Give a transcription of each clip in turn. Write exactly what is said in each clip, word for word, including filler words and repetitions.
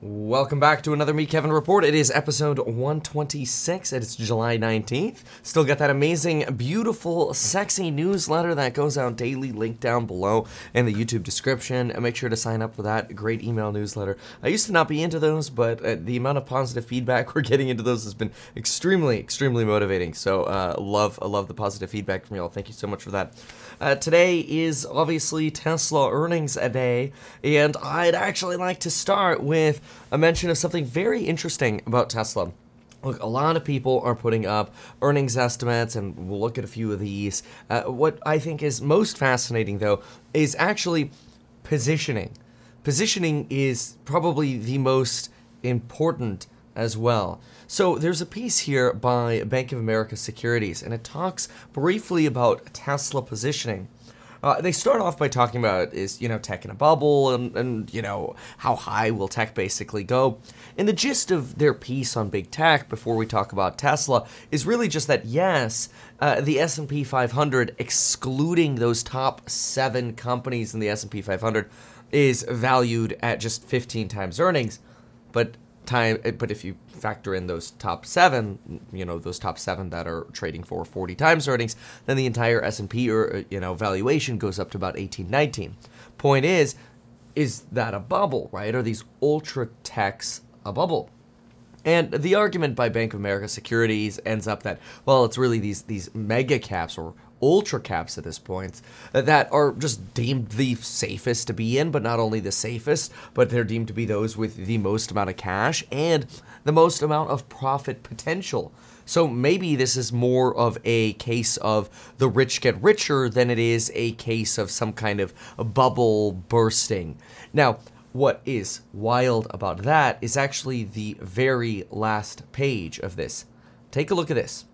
Welcome back to another Meet Kevin Report. It is episode one twenty-six, and it's July nineteenth. Still got that amazing, beautiful, sexy newsletter that goes out daily, link down below in the YouTube description. And make sure to sign up for that great email newsletter. I used to not be into those, but uh, the amount of positive feedback we're getting into those has been extremely, extremely motivating. So uh, love, I love the positive feedback from y'all. Thank you so much for that. Uh, today is obviously Tesla earnings a day, and I'd actually like to start with a mention of something very interesting about Tesla. Look, a lot of people are putting up earnings estimates, and we'll look at a few of these. Uh, what I think is most fascinating, though, is actually positioning. Positioning is probably the most important as well. So there's a piece here by Bank of America Securities, and it talks briefly about Tesla positioning. Uh, they start off by talking about is, you know, tech in a bubble and, and, you know, how high will tech basically go. And the gist of their piece on big tech, before we talk about Tesla, is really just that, yes, uh, the S and P five hundred, excluding those top seven companies in the S and P five hundred, is valued at just fifteen times earnings. But time, but if you factor in those top seven, you know, those top seven that are trading for forty times earnings, then the entire S and P or, you know, valuation goes up to about eighteen, nineteen. Point is, is that a bubble, right? Are these ultra techs a bubble? And the argument by Bank of America Securities ends up that, well, it's really these these mega caps or ultra caps at this point that are just deemed the safest to be in, but not only the safest, but they're deemed to be those with the most amount of cash and the most amount of profit potential. So maybe this is more of a case of the rich get richer than it is a case of some kind of a bubble bursting. Now, what is wild about that is actually the very last page of this. Take a look at this.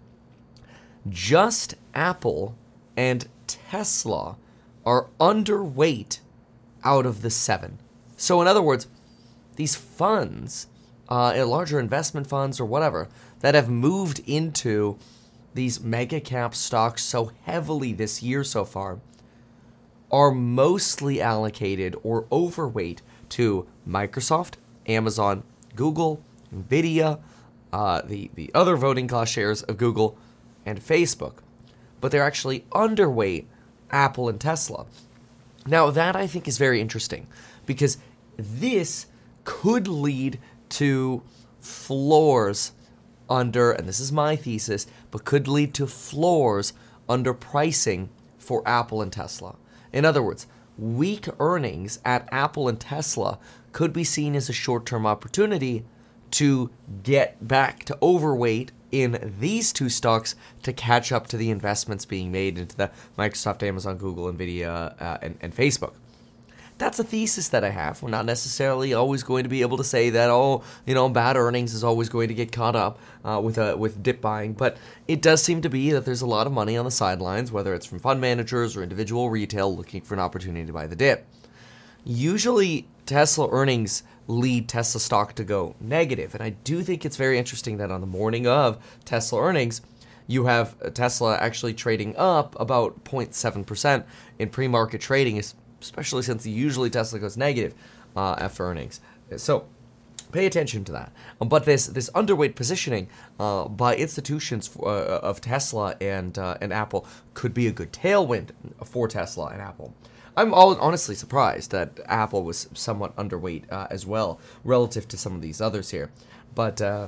Just Apple and Tesla are underweight out of the seven. So in other words, these funds, uh, larger investment funds or whatever, that have moved into these mega cap stocks so heavily this year so far, are mostly allocated or overweight to Microsoft, Amazon, Google, Nvidia, uh, the, the other voting class shares of Google, and Facebook. But they're actually underweight Apple and Tesla. Now, that I think is very interesting because this could lead to floors under, and this is my thesis, but could lead to floors under pricing for Apple and Tesla. In other words, weak earnings at Apple and Tesla could be seen as a short-term opportunity to get back to overweight in these two stocks to catch up to the investments being made into the Microsoft, Amazon, Google, Nvidia, uh, and, and Facebook. That's a thesis that I have. We're not necessarily always going to be able to say that, oh, you know, bad earnings is always going to get caught up uh, with a, with dip buying, but it does seem to be that there's a lot of money on the sidelines, whether it's from fund managers or individual retail looking for an opportunity to buy the dip. Usually, Tesla earnings lead Tesla stock to go negative, and I do think it's very interesting that on the morning of Tesla earnings, you have Tesla actually trading up about zero point seven percent in pre-market trading, especially since usually Tesla goes negative uh, after earnings. So pay attention to that. But this this underweight positioning uh, by institutions for, uh, of Tesla and uh, and Apple could be a good tailwind for Tesla and Apple. I'm all honestly surprised that Apple was somewhat underweight uh, as well relative to some of these others here. But uh,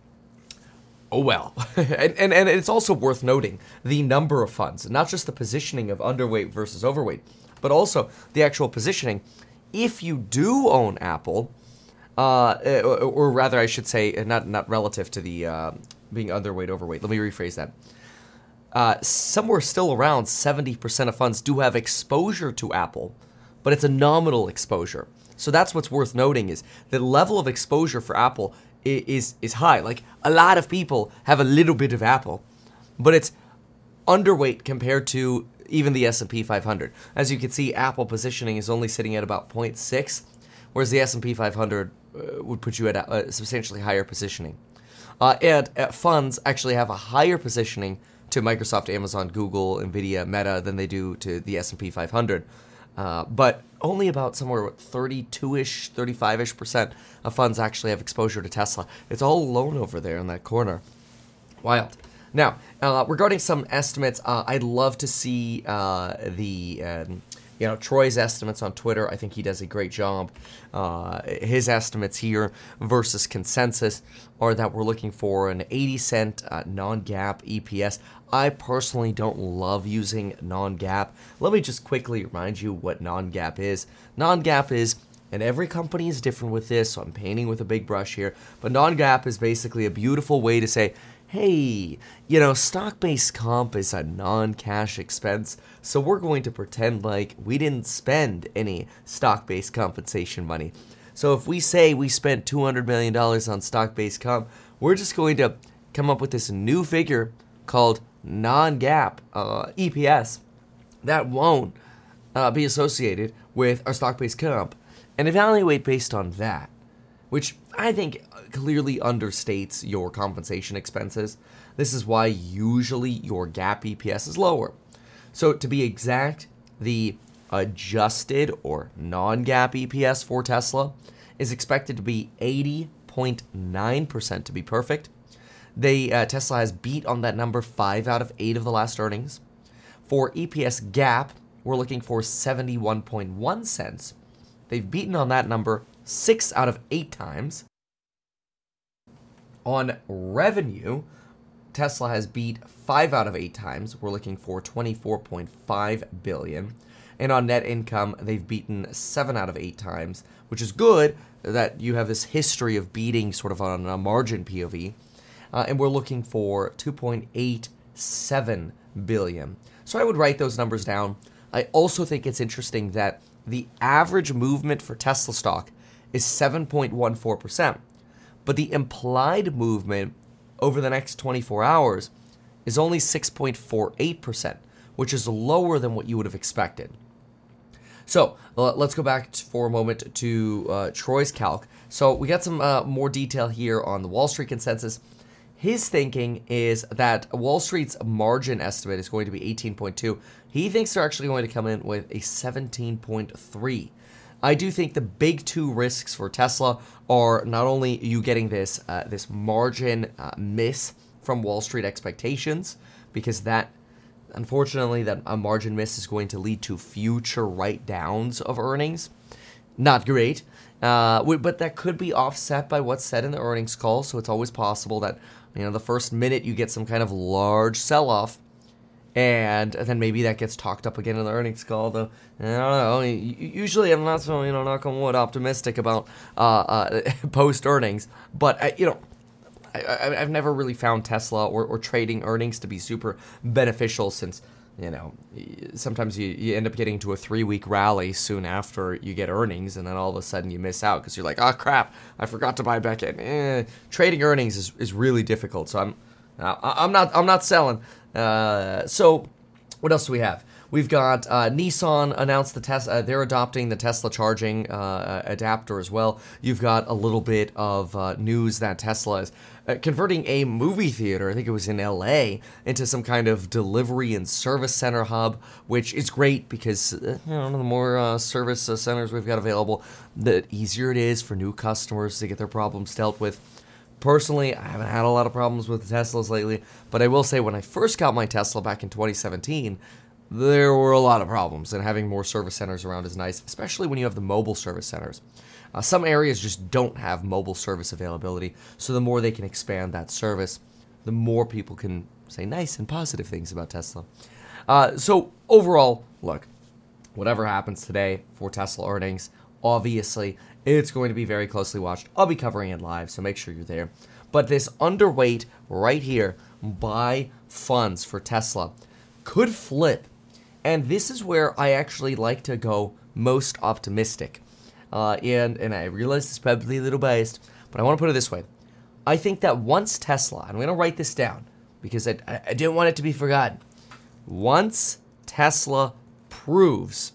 oh well. and, and and it's also worth noting the number of funds, not just the positioning of underweight versus overweight, but also the actual positioning. If you do own Apple, uh, or, or rather I should say, not not relative to the uh, being underweight, overweight. Let me rephrase that. Uh, somewhere still around seventy percent of funds do have exposure to Apple, but it's a nominal exposure. So that's what's worth noting is the level of exposure for Apple is, is, is high. Like a lot of people have a little bit of Apple, but it's underweight compared to even the S and P five hundred. As you can see, Apple positioning is only sitting at about zero point six, whereas the S and P five hundred uh, would put you at a, a substantially higher positioning. Uh, and uh, funds actually have a higher positioning to Microsoft, Amazon, Google, Nvidia, Meta than they do to the S and P five hundred. Uh, but only about somewhere thirty-two-ish, thirty-five-ish percent of funds actually have exposure to Tesla. It's all alone over there in that corner. Wild. Now, uh, regarding some estimates, uh, I'd love to see uh, the, um, you know, Troy's estimates on Twitter. I think he does a great job. Uh, his estimates here versus consensus are that we're looking for an eighty cent uh, non-GAAP E P S. I personally don't love using non-GAAP. Let me just quickly remind you what non-GAAP is. Non-GAAP is, and every company is different with this, so I'm painting with a big brush here, but non-GAAP is basically a beautiful way to say, hey, you know, stock-based comp is a non-cash expense, so we're going to pretend like we didn't spend any stock-based compensation money. So if we say we spent two hundred million dollars on stock-based comp, we're just going to come up with this new figure called non-GAAP uh, E P S that won't uh, be associated with our stock-based comp and evaluate based on that, which I think clearly understates your compensation expenses. This is why usually your GAAP E P S is lower. So to be exact, the adjusted or non-GAAP E P S for Tesla is expected to be eighty point nine percent to be perfect. They uh, Tesla has beat on that number five out of eight of the last earnings. For E P S GAAP, we're looking for seventy-one point one cents. They've beaten on that number six out of eight times. On revenue, Tesla has beat five out of eight times. We're looking for twenty-four point five billion dollars. And on net income, they've beaten seven out of eight times, which is good that you have this history of beating sort of on a margin P O V. Uh, and we're looking for two point eight seven billion dollars. So I would write those numbers down. I also think it's interesting that the average movement for Tesla stock is seven point one four percent. But the implied movement over the next twenty-four hours is only six point four eight percent, which is lower than what you would have expected. So uh, let's go back t- for a moment to uh, Troy's calc. So we got some uh, more detail here on the Wall Street consensus. His thinking is that Wall Street's margin estimate is going to be eighteen point two. He thinks they're actually going to come in with a seventeen point three. I do think the big two risks for Tesla are not only you getting this uh, this margin uh, miss from Wall Street expectations, because that, unfortunately, that a margin miss is going to lead to future write-downs of earnings. Not great, uh, but that could be offset by what's said in the earnings call, so it's always possible that, you know, the first minute you get some kind of large sell-off, and then maybe that gets talked up again in the earnings call. Though I don't know. Usually, I'm not so, you know, knock on wood, optimistic about uh, uh, post earnings. But I, you know, I, I've never really found Tesla or, or trading earnings to be super beneficial, since, you know, sometimes you, you end up getting to a three week rally soon after you get earnings, and then all of a sudden you miss out because you're like, oh crap, I forgot to buy back in. Eh, trading earnings is, is really difficult. So I'm I'm not I'm not selling. Uh, so, what else do we have? We've got uh, Nissan announced the Tesla. Uh, they're adopting the Tesla charging uh, adapter as well. You've got a little bit of uh, news that Tesla is uh, converting a movie theater, I think it was in L A, into some kind of delivery and service center hub, which is great because uh, you know, the more uh, service uh, centers we've got available, the easier it is for new customers to get their problems dealt with. Personally, I haven't had a lot of problems with Teslas lately, but I will say when I first got my Tesla back in twenty seventeen, there were a lot of problems, and having more service centers around is nice, especially when you have the mobile service centers. Uh, some areas just don't have mobile service availability, so the more they can expand that service, the more people can say nice and positive things about Tesla. Uh, so overall, look, whatever happens today for Tesla earnings, obviously, it's going to be very closely watched. I'll be covering it live, so make sure you're there. But this underweight right here, buy funds for Tesla, could flip. And this is where I actually like to go most optimistic. Uh, and, and I realize it's probably a little biased, but I want to put it this way. I think that once Tesla, and I'm going to write this down because I, I didn't want it to be forgotten. Once Tesla proves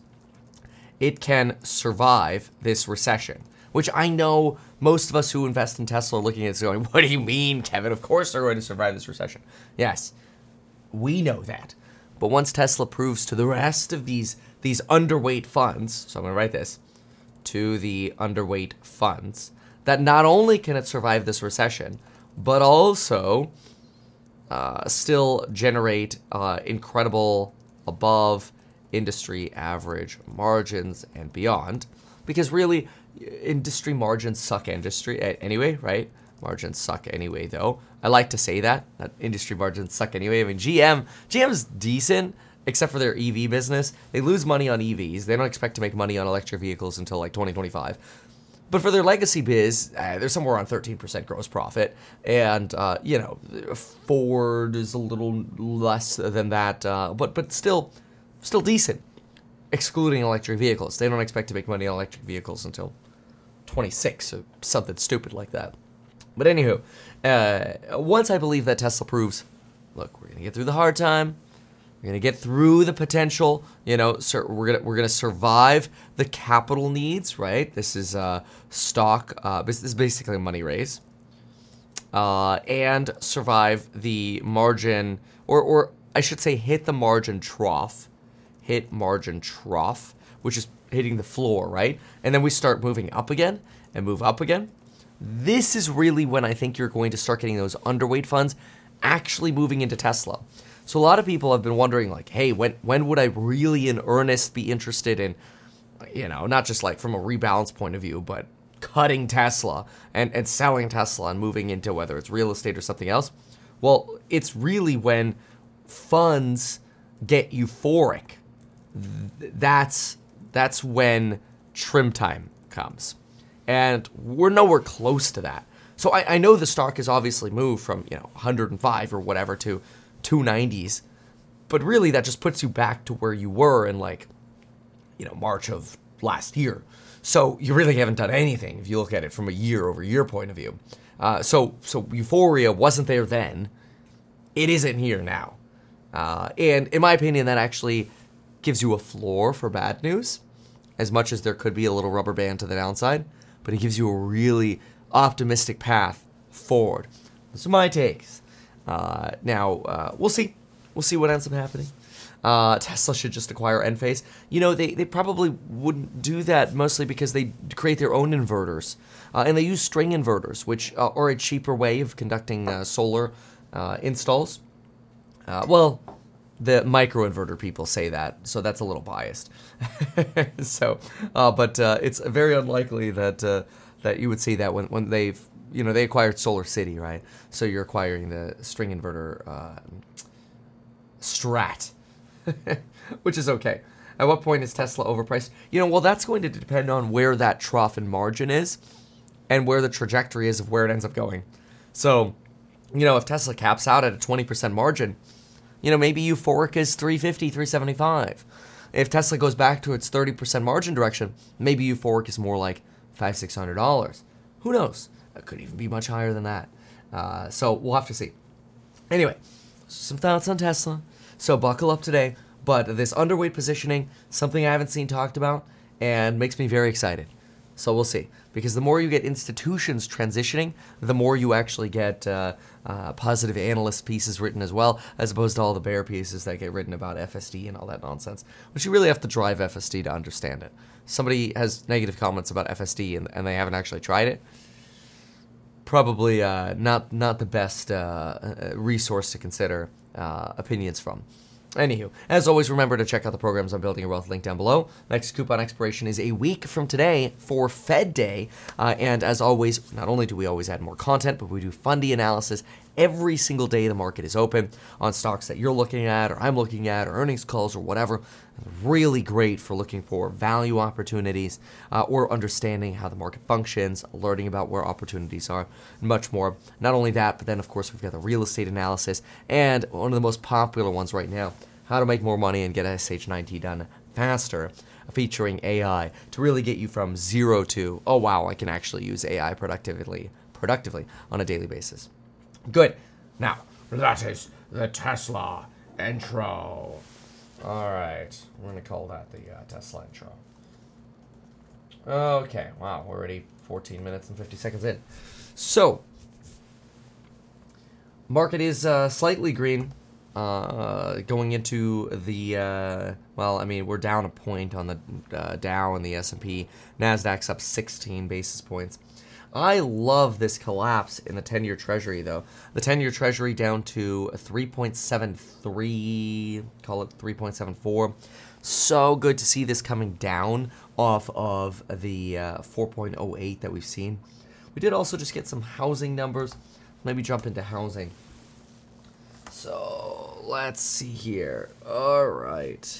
it can survive this recession, which I know most of us who invest in Tesla are looking at this going, what do you mean, Kevin? Of course they're going to survive this recession. Yes, we know that. But once Tesla proves to the rest of these, these underweight funds, so I'm going to write this, to the underweight funds, that not only can it survive this recession, but also uh, still generate uh, incredible above industry average margins and beyond. Because really, industry margins suck industry anyway, right? Margins suck anyway, though. I like to say that, that industry margins suck anyway. I mean, G M, G M's decent, except for their E V business. They lose money on E Vs. They don't expect to make money on electric vehicles until like twenty twenty-five. But for their legacy biz, uh, they're somewhere around thirteen percent gross profit. And, uh, you know, Ford is a little less than that, uh, but but still, still decent, excluding electric vehicles. They don't expect to make money on electric vehicles until twenty-six or something stupid like that. But anywho, uh, once I believe that Tesla proves, look, we're going to get through the hard time. We're going to get through the potential, you know, sur- we're going to we're going to survive the capital needs, right? This is uh, stock, uh, this is basically a money raise. Uh, and survive the margin, or, or I should say hit the margin trough. Hit margin trough, which is hitting the floor, right? And then we start moving up again and move up again. This is really when I think you're going to start getting those underweight funds actually moving into Tesla. So a lot of people have been wondering, like, hey, when when would I really in earnest be interested in, you know, not just like from a rebalance point of view, but cutting Tesla and, and selling Tesla and moving into whether it's real estate or something else? Well, it's really when funds get euphoric. That's that's when trim time comes. And we're nowhere close to that. So I, I know the stock has obviously moved from, you know, one hundred five or whatever to two nineties, but really that just puts you back to where you were in like, you know, March of last year. So you really haven't done anything if you look at it from a year over year point of view. Uh, so so euphoria wasn't there then. It isn't here now. Uh, and in my opinion, that actually gives you a floor for bad news, as much as there could be a little rubber band to the downside, but it gives you a really optimistic path forward. Those are my takes. Uh, now, uh, we'll see. We'll see what ends up happening. Uh, Tesla should just acquire Enphase. You know, they, they probably wouldn't do that mostly because they create their own inverters. Uh, and they use string inverters, which uh, are a cheaper way of conducting uh, solar uh, installs. Uh, well, the microinverter people say that, so that's a little biased. so, uh, but uh, it's very unlikely that uh, that you would see that when, when they've, you know, they acquired Solar City, right? So you're acquiring the string inverter uh, strat, which is okay. At what point is Tesla overpriced? You know, well, that's going to depend on where that trough in margin is and where the trajectory is of where it ends up going. So, you know, if Tesla caps out at a twenty percent margin, you know, maybe euphoric is three fifty, three seventy-five. If Tesla goes back to its thirty percent margin direction, maybe euphoric is more like five, six hundred dollars. Who knows? It could even be much higher than that. Uh, so we'll have to see. Anyway, some thoughts on Tesla. So buckle up today. But this underweight positioning, something I haven't seen talked about, and makes me very excited. So we'll see. Because the more you get institutions transitioning, the more you actually get uh, uh, positive analyst pieces written as well, as opposed to all the bear pieces that get written about F S D and all that nonsense. Which you really have to drive F S D to understand it. Somebody has negative comments about F S D and, and they haven't actually tried it. Probably uh, not not the best uh, resource to consider uh, opinions from. Anywho, as always, remember to check out the programs on Building Your Wealth link down below. Next coupon expiration is a week from today for Fed Day. Uh, and as always, not only do we always add more content, but we do fundy analysis every single day the market is open on stocks that you're looking at or I'm looking at or earnings calls or whatever. Really great for looking for value opportunities uh, or understanding how the market functions, learning about where opportunities are, and much more. Not only that, but then, of course, we've got the real estate analysis and one of the most popular ones right now, how to make more money and get S H nine T done faster, featuring A I to really get you from zero to, oh, wow, I can actually use A I productively, productively on a daily basis. Good. Now, that is the Tesla intro. All right. We're going to call that the uh, Tesla intro. Okay. Wow. We're already fourteen minutes and fifty seconds in. So, market is uh, slightly green uh, going into the, uh, well, I mean, we're down a point on the uh, Dow and the S and P. NASDAQ's up sixteen basis points. I love this collapse in the ten-year Treasury, though. The ten-year Treasury down to three point seven three, call it three point seven four. So good to see this coming down off of the uh, four point oh eight that we've seen. We did also just get some housing numbers. Maybe jump into housing. So let's see here. All right.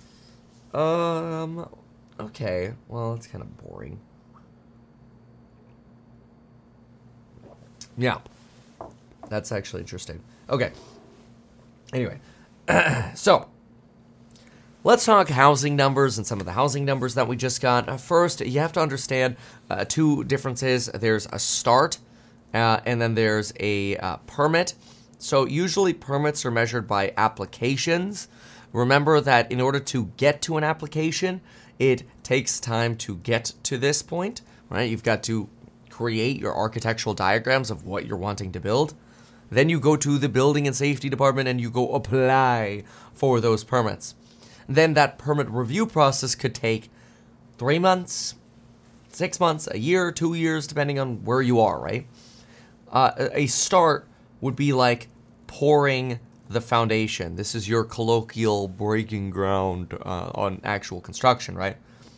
Um. Okay. Well, it's kind of boring. Yeah. That's actually interesting. Okay. Anyway. So, let's talk housing numbers and some of the housing numbers that we just got. Uh, first, you have to understand uh, two differences. There's a start, uh, and then there's a uh, permit. So usually permits are measured by applications. Remember that in order to get to an application, it takes time to get to this point, right? You've got to create your architectural diagrams of what you're wanting to build. Then you go to the building and safety department and you go apply for those permits. Then that permit review process could take three months, six months, a year, two years, depending on where you are, right? Uh, a start would be like pouring the foundation. This is your colloquial breaking ground uh, on actual construction, right?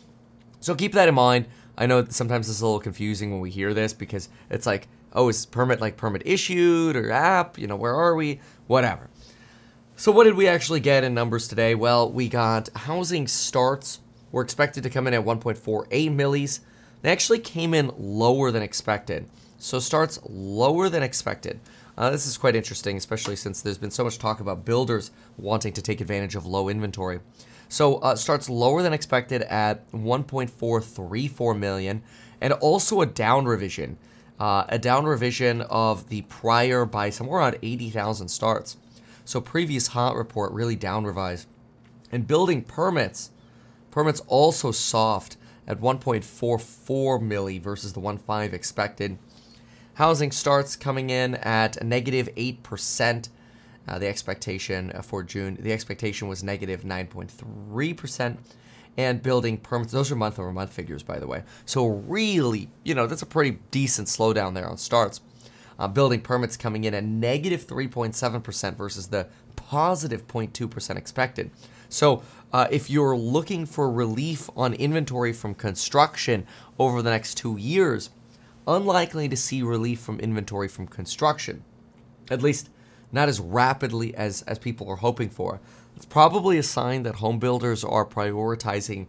So keep that in mind. I know that sometimes it's a little confusing when we hear this because it's like, oh, is permit like permit issued or app? You know, where are we? Whatever. So what did we actually get in numbers today? Well, we got housing starts. We're expected to come in at one point four eight millis. They actually came in lower than expected. So starts lower than expected. Uh, this is quite interesting, especially since there's been so much talk about builders wanting to take advantage of low inventory. So uh, starts lower than expected at one point four three four million, and also a down revision, uh, a down revision of the prior by somewhere around eighty thousand starts. So previous hot report really down revised. And building permits, permits also soft at one point four four milli versus the one point five expected. Housing starts coming in at a negative eight percent. Uh, the expectation for June, the expectation was negative nine point three percent. And building permits, those are month-over-month figures, by the way. So really, you know, that's a pretty decent slowdown there on starts. Uh, building permits coming in at negative three point seven percent versus the positive zero point two percent expected. So uh, if you're looking for relief on inventory from construction over the next two years, unlikely to see relief from inventory from construction, at least not as rapidly as, as people are hoping for. It's probably a sign that home builders are prioritizing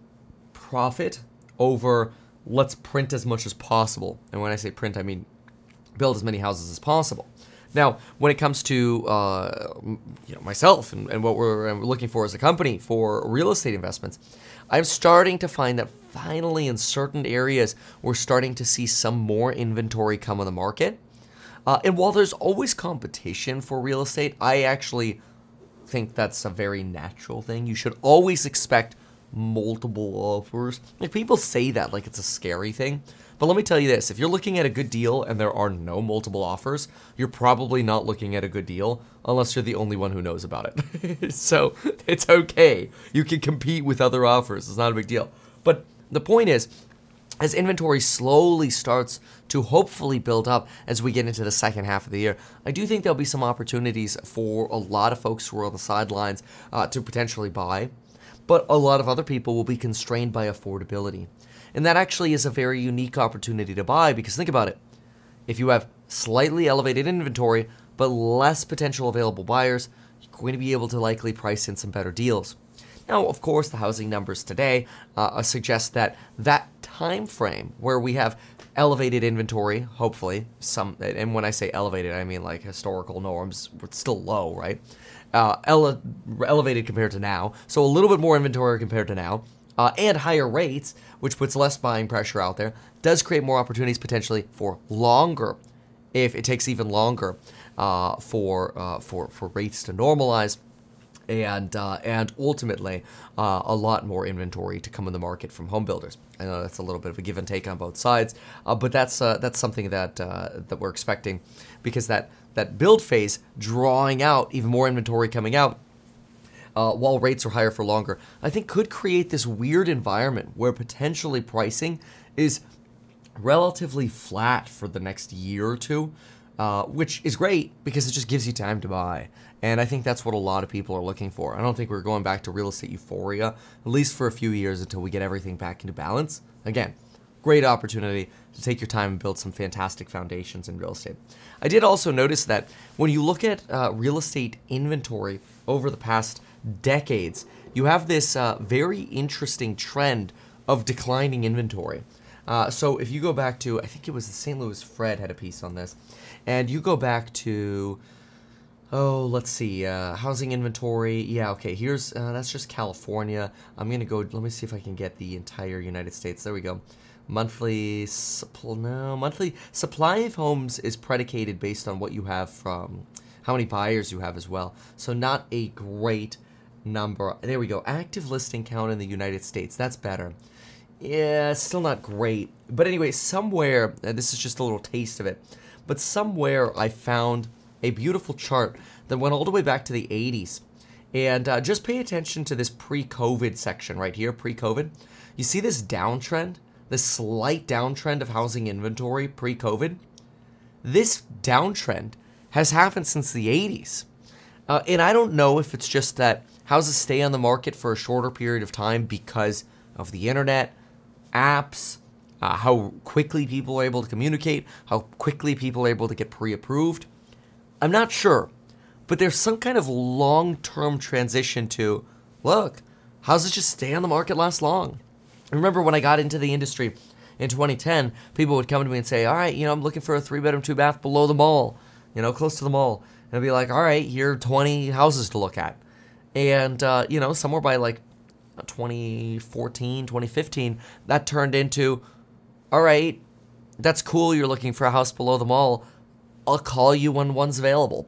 profit over let's print as much as possible. And when I say print, I mean build as many houses as possible. Now, when it comes to uh, you know, myself and, and what we're looking for as a company for real estate investments, I'm starting to find that finally in certain areas, we're starting to see some more inventory come on the market. Uh, and while there's always competition for real estate, I actually think that's a very natural thing. You should always expect multiple offers. Like, people say that like it's a scary thing. But let me tell you this, if you're looking at a good deal and there are no multiple offers, you're probably not looking at a good deal unless you're the only one who knows about it. So it's okay. You can compete with other offers. It's not a big deal. But the point is, as inventory slowly starts to hopefully build up as we get into the second half of the year, I do think there'll be some opportunities for a lot of folks who are on the sidelines uh, to potentially buy. But a lot of other people will be constrained by affordability. And that actually is a very unique opportunity to buy because think about it. If you have slightly elevated inventory but less potential available buyers, you're going to be able to likely price in some better deals. Now, of course, the housing numbers today uh, suggest that that time frame where we have elevated inventory, hopefully, some, and when I say elevated, I mean like historical norms, it's still low, right? Uh, ele- elevated compared to now, so a little bit more inventory compared to now, uh, and higher rates, which puts less buying pressure out there, does create more opportunities potentially for longer, if it takes even longer uh, for uh, for for rates to normalize. and uh, and ultimately uh, a lot more inventory to come in the market from home builders. I know that's a little bit of a give and take on both sides, uh, but that's uh, that's something that uh, that we're expecting, because that that build phase drawing out even more inventory coming out, uh, while rates are higher for longer, I think could create this weird environment where potentially pricing is relatively flat for the next year or two, uh, which is great because it just gives you time to buy. And I think that's what a lot of people are looking for. I don't think we're going back to real estate euphoria, at least for a few years until we get everything back into balance. Again, great opportunity to take your time and build some fantastic foundations in real estate. I did also notice that when you look at uh, real estate inventory over the past decades, you have this uh, very interesting trend of declining inventory. Uh, so if you go back to, I think it was the Saint Louis Fred had a piece on this, and you go back to, oh, let's see, uh, housing inventory. Yeah, okay, here's, uh, that's just California. I'm going to go, let me see if I can get the entire United States. There we go. Monthly, supply, no, monthly supply of homes is predicated based on what you have from, how many buyers you have as well. So not a great number. There we go. Active listing count in the United States. That's better. Yeah, still not great. But anyway, somewhere, and this is just a little taste of it, but somewhere I found a beautiful chart that went all the way back to the eighties. And uh, just pay attention to this pre-COVID section right here, pre-COVID. You see this downtrend, this slight downtrend of housing inventory pre-COVID? This downtrend has happened since the eighties. Uh, and I don't know if it's just that houses stay on the market for a shorter period of time because of the internet, apps, uh, how quickly people are able to communicate, how quickly people are able to get pre-approved. I'm not sure, but there's some kind of long-term transition to, look, houses just stay on the market last long. I remember when I got into the industry in twenty ten, people would come to me and say, all right, you know, I'm looking for a three-bedroom, two-bath below the mall, you know, close to the mall. And I'd be like, all right, here are twenty houses to look at. And, uh, you know, somewhere by like twenty fourteen, twenty fifteen, that turned into, all right, that's cool, you're looking for a house below the mall. I'll call you when one's available.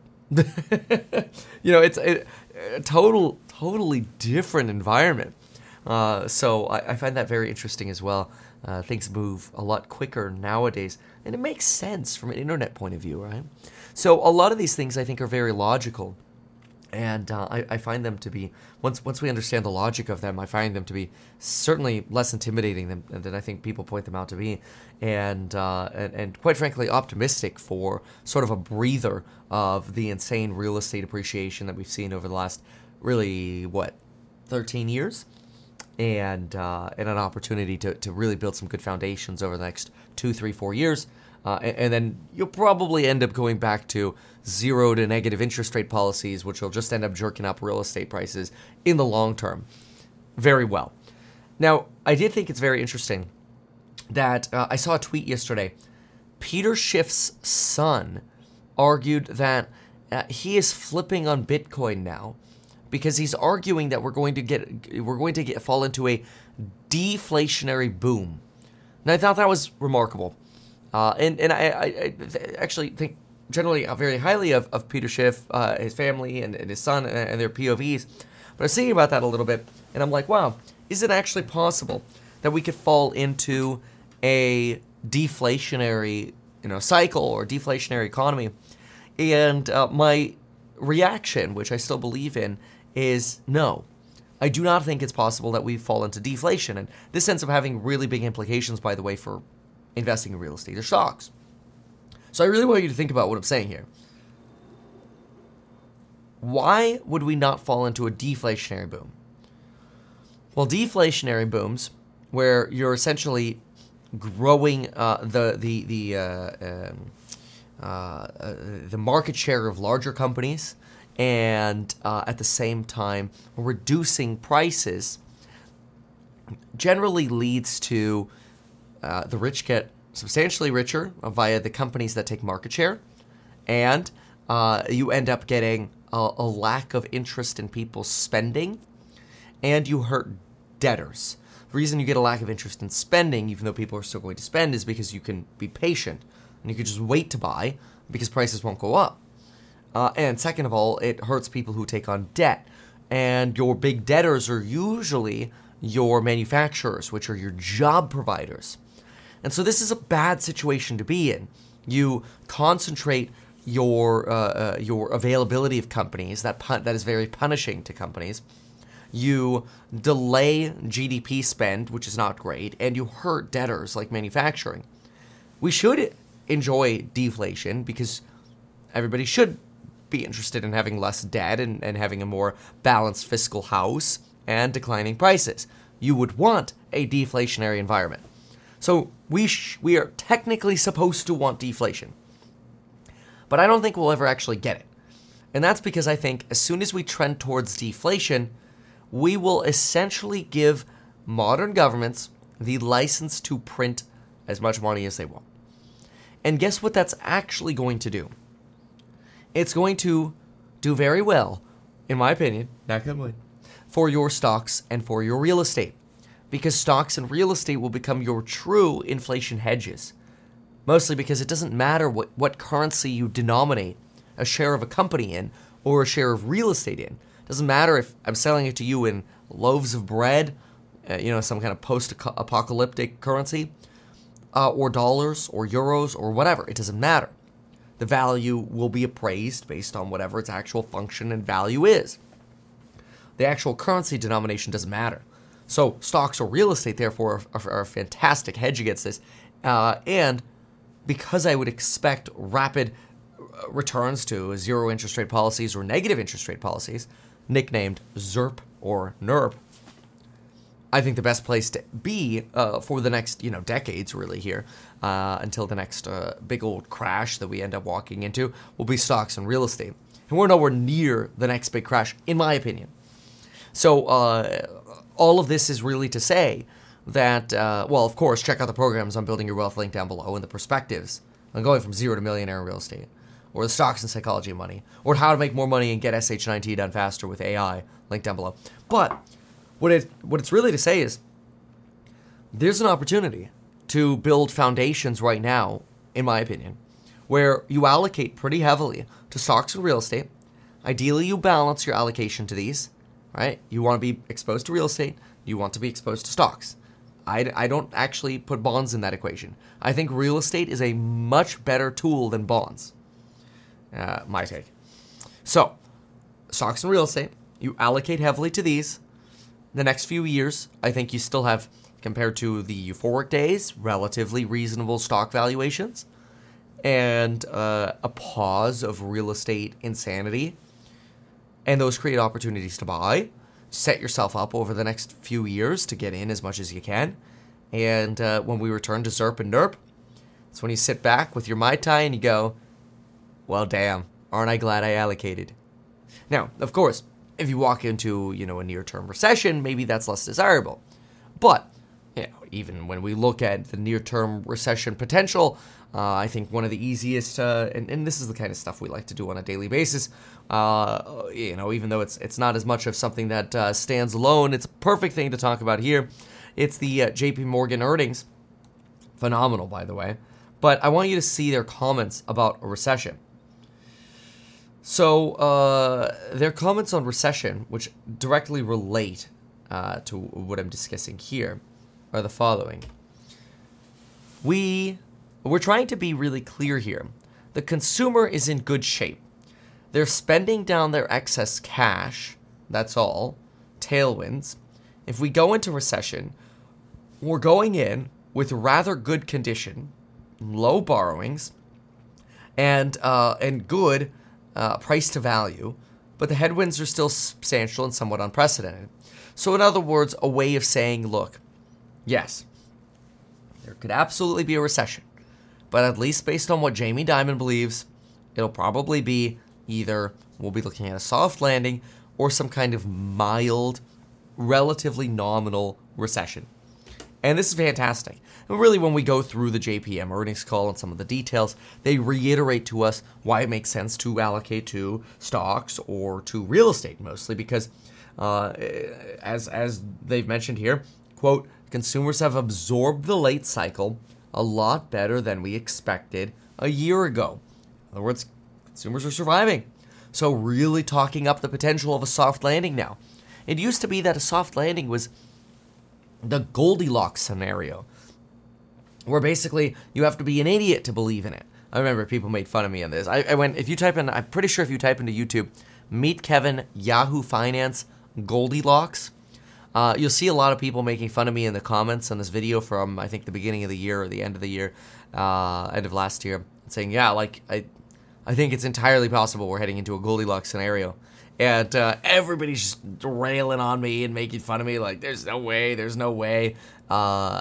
You know, it's a, a total, totally different environment. Uh, so I, I find that very interesting as well. Uh, things move a lot quicker nowadays, and it makes sense from an internet point of view, right? So a lot of these things I think are very logical. And uh, I, I find them to be, once once we understand the logic of them, I find them to be certainly less intimidating than, than I think people point them out to be. And, uh, and, and quite frankly, optimistic for sort of a breather of the insane real estate appreciation that we've seen over the last, really, what, thirteen years? And, uh, and an opportunity to, to really build some good foundations over the next two, three, four years. Uh, and, and then you'll probably end up going back to zero to negative interest rate policies, which will just end up jerking up real estate prices in the long term very well. Now, I did think it's very interesting that uh, I saw a tweet yesterday. Peter Schiff's son argued that uh, he is flipping on Bitcoin now because he's arguing that we're going to get we're going to get fall into a deflationary boom. And I thought that was remarkable. Uh, and and I, I, I actually think generally very highly of, of Peter Schiff, uh, his family, and, and his son, and, and their P O Vs. But I was thinking about that a little bit, and I'm like, wow, is it actually possible that we could fall into a deflationary, you know, cycle or deflationary economy? And uh, my reaction, which I still believe in, is no. I do not think it's possible that we fall into deflation. And this ends up having really big implications, by the way, for investing in real estate or stocks. So I really want you to think about what I'm saying here. Why would we not fall into a deflationary boom? Well, deflationary booms, where you're essentially growing uh, the the the uh, um, uh, uh, the market share of larger companies, and uh, at the same time reducing prices, generally leads to uh, the rich get substantially richer via the companies that take market share, and uh, you end up getting a, a lack of interest in people spending, and you hurt debtors. The reason you get a lack of interest in spending, even though people are still going to spend, is because you can be patient, and you can just wait to buy because prices won't go up. Uh, and second of all, it hurts people who take on debt. And your big debtors are usually your manufacturers, which are your job providers. And so this is a bad situation to be in. You concentrate your uh, uh, your availability of companies, that pun- that is very punishing to companies. You delay G D P spend, which is not great, and you hurt debtors like manufacturing. We should enjoy deflation because everybody should be interested in having less debt and, and having a more balanced fiscal house and declining prices. You would want a deflationary environment. So we sh- we are technically supposed to want deflation. But I don't think we'll ever actually get it. And that's because I think as soon as we trend towards deflation, we will essentially give modern governments the license to print as much money as they want. And guess what that's actually going to do? It's going to do very well, in my opinion, not gonna win, for your stocks and for your real estate. Because stocks and real estate will become your true inflation hedges. Mostly because it doesn't matter what, what currency you denominate a share of a company in or a share of real estate in. It doesn't matter if I'm selling it to you in loaves of bread, uh, you know, some kind of post-apocalyptic currency, uh, or dollars or euros or whatever. It doesn't matter. The value will be appraised based on whatever its actual function and value is. The actual currency denomination doesn't matter. So stocks or real estate, therefore, are, are a fantastic hedge against this. Uh, and because I would expect rapid returns to zero interest rate policies or negative interest rate policies, nicknamed ZIRP or NIRP, I think the best place to be uh, for the next, you know, decades really here, uh, until the next uh, big old crash that we end up walking into, will be stocks and real estate. And we're nowhere near the next big crash, in my opinion. So uh, all of this is really to say that, uh, well, of course, check out the programs on Building Your Wealth link down below and the perspectives on going from zero to millionaire in real estate, or the stocks and psychology of money, or how to make more money and get S H nine T done faster with A I, link down below. But what it what it's really to say is there's an opportunity to build foundations right now, in my opinion, where you allocate pretty heavily to stocks and real estate. Ideally, you balance your allocation to these, right? You want to be exposed to real estate. You want to be exposed to stocks. I, I don't actually put bonds in that equation. I think real estate is a much better tool than bonds. Uh, my take. So, stocks and real estate, you allocate heavily to these. The next few years, I think you still have, compared to the euphoric days, relatively reasonable stock valuations, and uh, a pause of real estate insanity. And those create opportunities to buy. Set yourself up over the next few years to get in as much as you can. And uh, when we return to ZIRP and NIRP, it's when you sit back with your Mai Tai and you go, well, damn, aren't I glad I allocated? Now, of course, if you walk into, you know, a near-term recession, maybe that's less desirable. But, you know, even when we look at the near-term recession potential, uh, I think one of the easiest, uh, and, and this is the kind of stuff we like to do on a daily basis, uh, you know, even though it's it's not as much of something that uh, stands alone, it's a perfect thing to talk about here. It's the uh, J P Morgan earnings. Phenomenal, by the way. But I want you to see their comments about a recession. So, uh, their comments on recession, which directly relate uh, to what I'm discussing here, are the following. We, we're trying to be really clear here. The consumer is in good shape. They're spending down their excess cash, that's all, tailwinds. If we go into recession, we're going in with rather good condition, low borrowings, and uh, and good Uh, price to value, but the headwinds are still substantial and somewhat unprecedented. So in other words, a way of saying, look, yes, there could absolutely be a recession, but at least based on what Jamie Dimon believes, it'll probably be either we'll be looking at a soft landing or some kind of mild, relatively nominal recession. And this is fantastic. And really, when we go through the J P M earnings call and some of the details, they reiterate to us why it makes sense to allocate to stocks or to real estate, mostly because, uh, as as they've mentioned here, quote, consumers have absorbed the late cycle a lot better than we expected a year ago. In other words, consumers are surviving. So really talking up the potential of a soft landing now. It used to be that a soft landing was the Goldilocks scenario, where basically you have to be an idiot to believe in it. I remember people made fun of me on this. I, I went, if you type in, I'm pretty sure if you type into YouTube, Meet Kevin, Yahoo Finance, Goldilocks, uh, you'll see a lot of people making fun of me in the comments on this video from, I think, the beginning of the year or the end of the year, uh, end of last year, saying, yeah, like, I I think it's entirely possible we're heading into a Goldilocks scenario. And uh, everybody's just railing on me and making fun of me, like, there's no way, there's no way. Uh,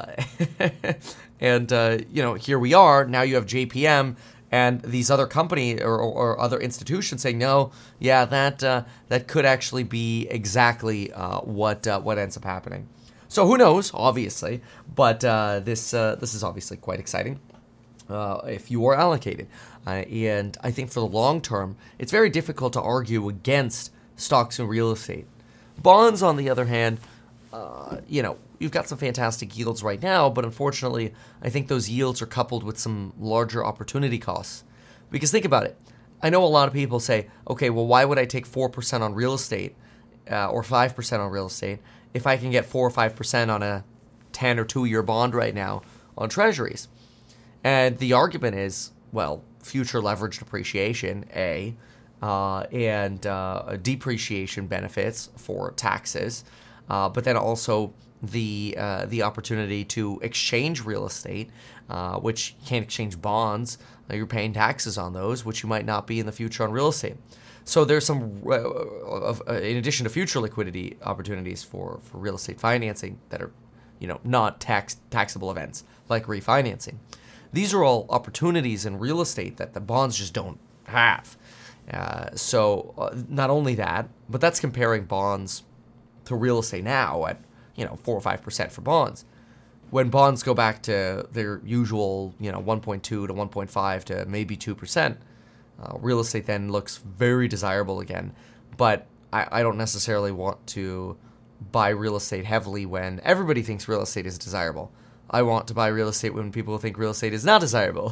and, uh, you know, here we are. Now you have J P M and these other company or, or other institutions saying, no, yeah, that uh, that could actually be exactly uh, what uh, what ends up happening. So who knows, obviously, but uh, this uh, this is obviously quite exciting uh, if you are allocated. Uh, and I think for the long term, it's very difficult to argue against stocks and real estate. Bonds, on the other hand, uh, you know, you've got some fantastic yields right now, but unfortunately, I think those yields are coupled with some larger opportunity costs. Because think about it. I know a lot of people say, okay, well, why would I take four percent on real estate uh, or five percent on real estate if I can get four or five percent on a ten or two-year bond right now on treasuries? And the argument is, well, future leverage depreciation, A, uh, and uh, depreciation benefits for taxes, uh, but then also the uh, the opportunity to exchange real estate, uh, which you can't exchange bonds. You're paying taxes on those, which you might not be in the future on real estate. So there's some, uh, of, uh, in addition to future liquidity opportunities for, for real estate financing that are, you know, not tax taxable events like refinancing. These are all opportunities in real estate that the bonds just don't have. Uh, so uh, not only that, but that's comparing bonds to real estate now at, you know, four or five percent for bonds. When bonds go back to their usual, you know, one point two to one point five to maybe two percent, uh, real estate then looks very desirable again. But I, I don't necessarily want to buy real estate heavily when everybody thinks real estate is desirable. I want to buy real estate when people think real estate is not desirable.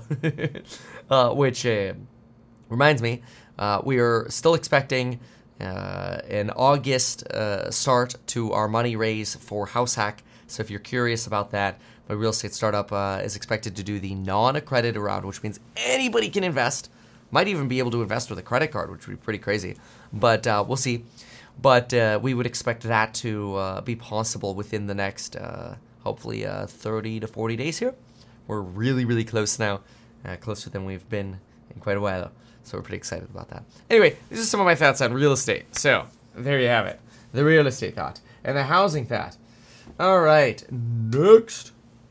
uh, which uh, reminds me, uh, we are still expecting uh, an August uh, start to our money raise for HouseHack. So if you're curious about that, my real estate startup uh, is expected to do the non-accredited round, which means anybody can invest. Might even be able to invest with a credit card, which would be pretty crazy. But uh, we'll see. But uh, we would expect that to uh, be possible within the next... Uh, hopefully uh, thirty to forty days here. We're really, really close now. Uh, closer than we've been in quite a while. So we're pretty excited about that. Anyway, these are some of my thoughts on real estate. So, there you have it. The real estate thought. And the housing thought. All right. Next.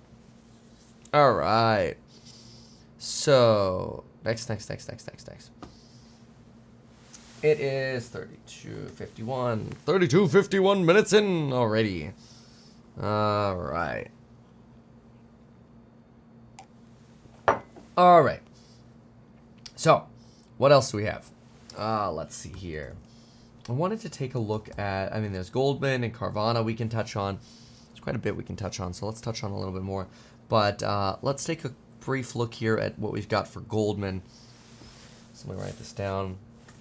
All right. So, next, next, next, next, next, next. It is thirty-two fifty-one. thirty-two fifty-one minutes in already. All right. All right. So, what else do we have? Uh, let's see here. I wanted to take a look at, I mean, there's Goldman and Carvana we can touch on. There's quite a bit we can touch on, so let's touch on a little bit more. But uh, let's take a brief look here at what we've got for Goldman. So let me write this down.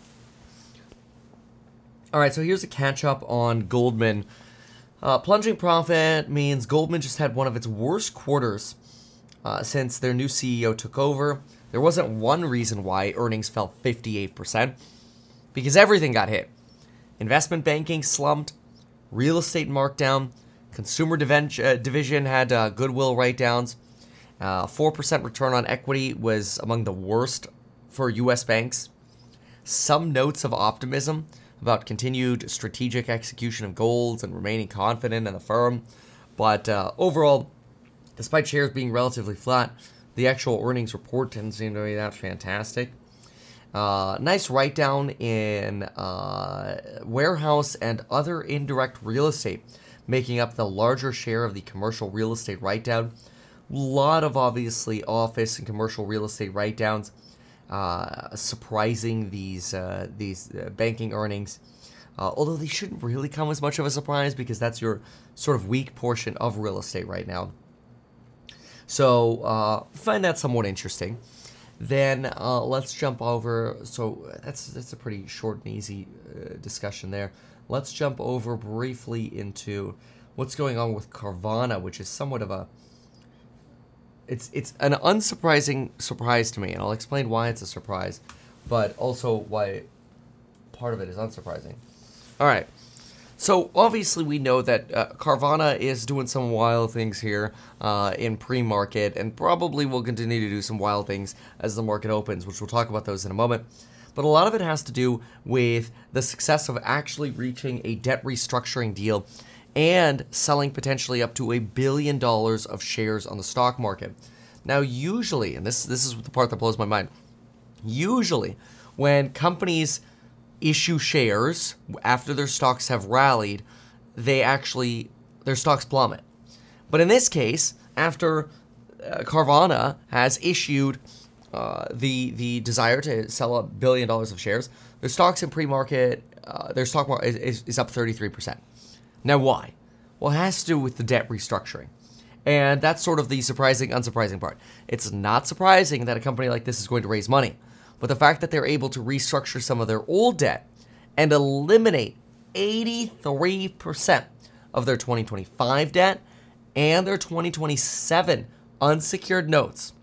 All right, so here's a catch-up on Goldman. Uh, plunging profit means Goldman just had one of its worst quarters uh, since their new C E O took over. There wasn't one reason why earnings fell fifty-eight percent, because everything got hit. Investment banking slumped, real estate marked down, consumer diven- uh, division had uh, goodwill write-downs, uh, four percent return on equity was among the worst for U S banks. Some notes of optimism about continued strategic execution of goals and remaining confident in the firm. But uh, overall, despite shares being relatively flat, the actual earnings report didn't seem to be that fantastic. Uh, nice write-down in uh, warehouse and other indirect real estate, making up the larger share of the commercial real estate write-down. A lot of, obviously, office and commercial real estate write-downs. Uh, surprising these uh, these uh, banking earnings, uh, although they shouldn't really come as much of a surprise because that's your sort of weak portion of real estate right now. So uh, find that somewhat interesting. Then uh, let's jump over. So that's that's a pretty short and easy uh, discussion there. Let's jump over briefly into what's going on with Carvana, which is somewhat of a it's it's an unsurprising surprise to me, and I'll explain why it's a surprise, but also why part of it is unsurprising. All right. So obviously we know that uh, Carvana is doing some wild things here uh, in pre-market, and probably will continue to do some wild things as the market opens, which we'll talk about those in a moment. But a lot of it has to do with the success of actually reaching a debt restructuring deal and selling potentially up to a billion dollars of shares on the stock market. Now, usually, and this this is the part that blows my mind, usually when companies issue shares after their stocks have rallied, they actually, their stocks plummet. But in this case, after uh, Carvana has issued uh, the the desire to sell a billion dollars of shares, their stocks in pre-market, uh, their stock market is, is up thirty-three percent. Now, why? Well, it has to do with the debt restructuring. And that's sort of the surprising, unsurprising part. It's not surprising that a company like this is going to raise money. But the fact that they're able to restructure some of their old debt and eliminate eighty-three percent of their twenty twenty-five debt and their twenty twenty-seven unsecured notes,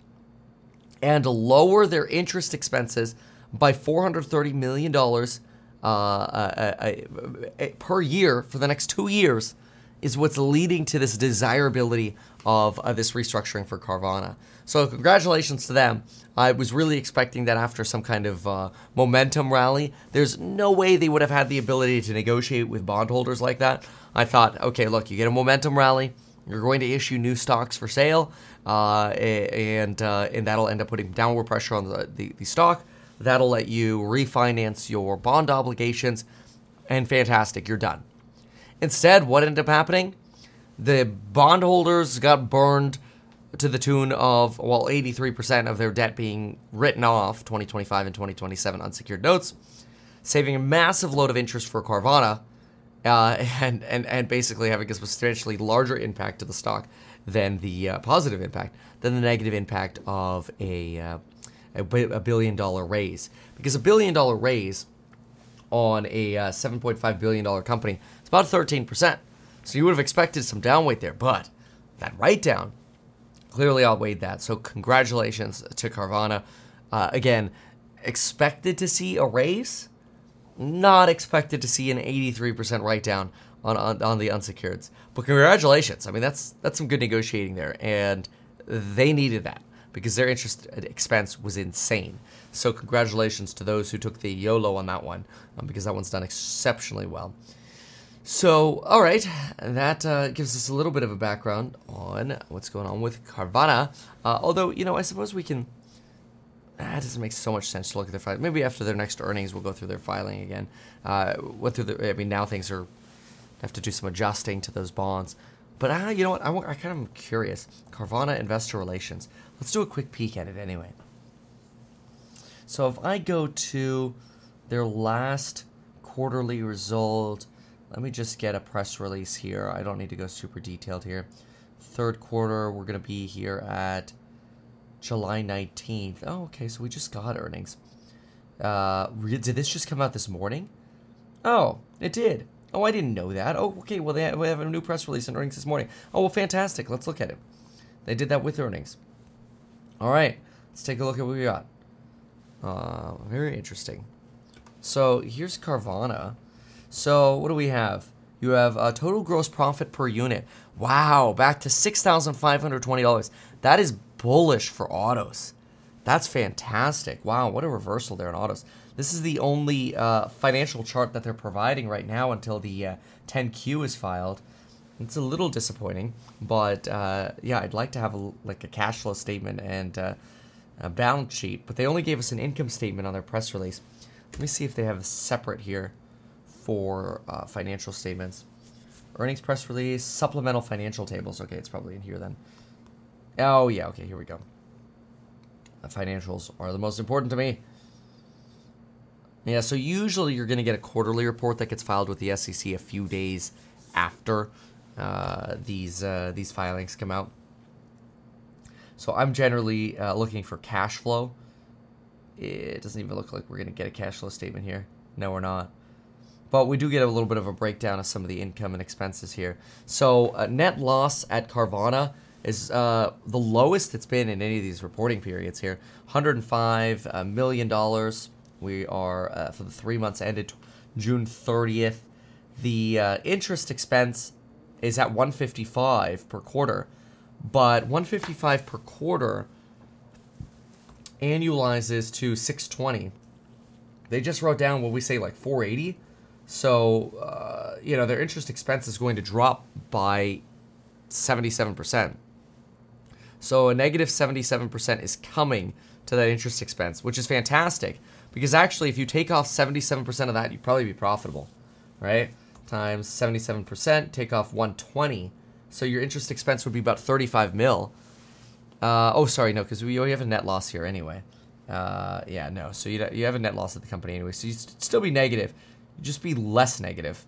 and lower their interest expenses by four hundred thirty million dollars uh, uh, uh, uh, per year for the next two years, is what's leading to this desirability of uh, this restructuring for Carvana. So congratulations to them. I was really expecting that after some kind of uh, momentum rally. There's no way they would have had the ability to negotiate with bondholders like that. I thought, okay, look, you get a momentum rally, you're going to issue new stocks for sale, uh, and uh, and that'll end up putting downward pressure on the, the, the stock. That'll let you refinance your bond obligations, and fantastic, you're done. Instead, what ended up happening? The bondholders got burned to the tune of, well, eighty-three percent of their debt being written off, twenty twenty-five and twenty twenty-seven unsecured notes, saving a massive load of interest for Carvana, uh, and, and, and basically having a substantially larger impact to the stock than the uh, positive impact, than the negative impact of a, uh, a, a billion dollar raise. Because a billion dollar raise on a uh, seven point five billion dollars company, it's about thirteen percent. So you would have expected some downweight there, but that write-down clearly outweighed that. So congratulations to Carvana. Uh, again, expected to see a raise, not expected to see an eighty-three percent write-down on, on, on the unsecureds. But congratulations. I mean, that's that's some good negotiating there, and they needed that because their interest expense was insane. So congratulations to those who took the YOLO on that one, um, because that one's done exceptionally well. So, all right, that uh, gives us a little bit of a background on what's going on with Carvana. Uh, although, you know, I suppose we can... Ah, it doesn't make so much sense to look at their filing. Maybe after their next earnings, we'll go through their filing again. Uh, went through the, I mean, now things are... have to do some adjusting to those bonds. But, uh, you know what, I, I kind of am curious. Carvana Investor Relations. Let's do a quick peek at it anyway. So if I go to their last quarterly result... Let me just get a press release here. I don't need to go super detailed here. Third quarter, we're going to be here at July nineteenth. Oh, okay, so we just got earnings. Uh, did this just come out this morning? Oh, it did. Oh, I didn't know that. Oh, okay, well, they have, we have a new press release on earnings this morning. Oh, well, fantastic. Let's look at it. They did that with earnings. All right, let's take a look at what we got. Uh, very interesting. So here's Carvana. So what do we have? You have a total gross profit per unit. Wow, back to six thousand five hundred twenty dollars. That is bullish for autos. That's fantastic. Wow, what a reversal there in autos. This is the only uh, financial chart that they're providing right now until the uh, ten Q is filed. It's a little disappointing, but uh, yeah, I'd like to have a, like a cash flow statement and uh, a balance sheet. But they only gave us an income statement on their press release. Let me see if they have a separate here for uh, financial statements. Earnings press release, supplemental financial tables. Okay, it's probably in here then. Oh, yeah, okay, here we go. The financials are the most important to me. Yeah, so usually you're going to get a quarterly report that gets filed with the S E C a few days after uh, these uh, these filings come out. So I'm generally uh, looking for cash flow it doesn't even look like we're going to get a cash flow statement here. No, we're not. But we do get a little bit of a breakdown of some of the income and expenses here. So uh, net loss at Carvana is uh, the lowest it's been in any of these reporting periods here. one hundred five million dollars. We are, uh, for the three months ended June thirtieth. The uh, interest expense is at one hundred fifty-five per quarter. But one hundred fifty-five per quarter annualizes to six hundred twenty. They just wrote down what we say like four hundred eighty. So, uh, you know, their interest expense is going to drop by seventy-seven percent. So a negative seventy-seven percent is coming to that interest expense, which is fantastic. Because actually, if you take off seventy-seven percent of that, you'd probably be profitable, right? Times seventy-seven percent, take off one hundred twenty. So your interest expense would be about thirty-five mil. Uh, oh, sorry, no, because we already have a net loss here anyway. Uh, yeah, no, so you you have a net loss at the company anyway, so you'd still be negative. You'd just be less negative.